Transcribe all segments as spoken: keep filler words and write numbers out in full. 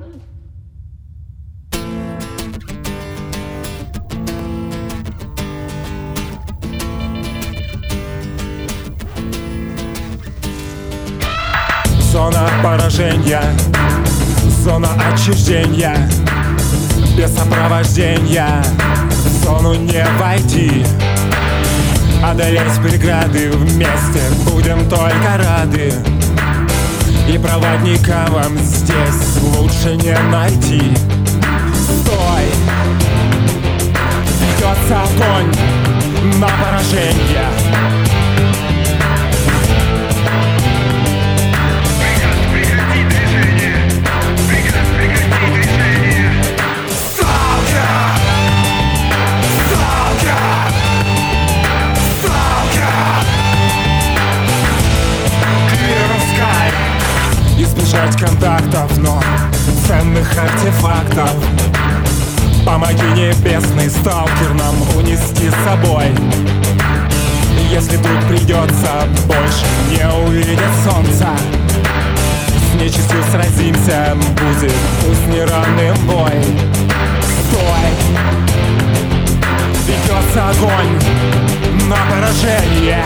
Зона поражения, зона отчуждения, без сопровождения в зону не войти. Одолеть преграды вместе будем только рады, и проводника вам здесь лучше не найти. Стой! Ведется огонь на поражение. Избежать контактов, но ценных артефактов помоги, небесный сталкер, нам унести с собой. Если вдруг придется больше не увидеть солнца, с нечистью сразимся, будет пусть неравным бой. Стой! Ведется огонь на поражение.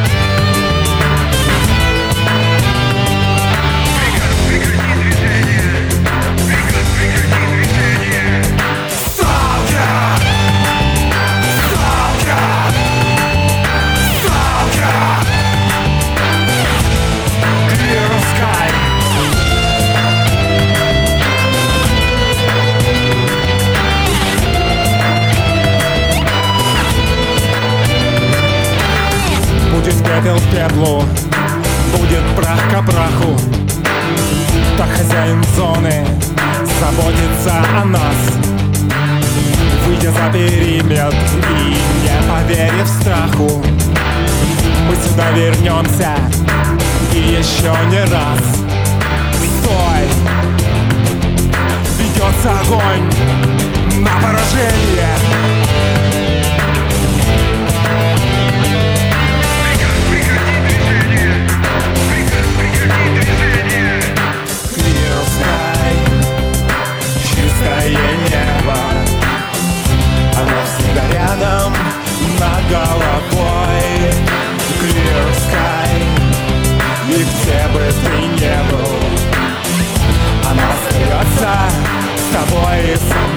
Будет пепел к пеплу, будет прах к праху. Так хозяин зоны заботится о нас, выйдя за периметр и не поверив страху. Мы сюда вернемся и еще не раз. Стой! Ведется огонь на поражение. Рядом над головой Clear sky. И где бы ты не был, она остается с тобой и со мной.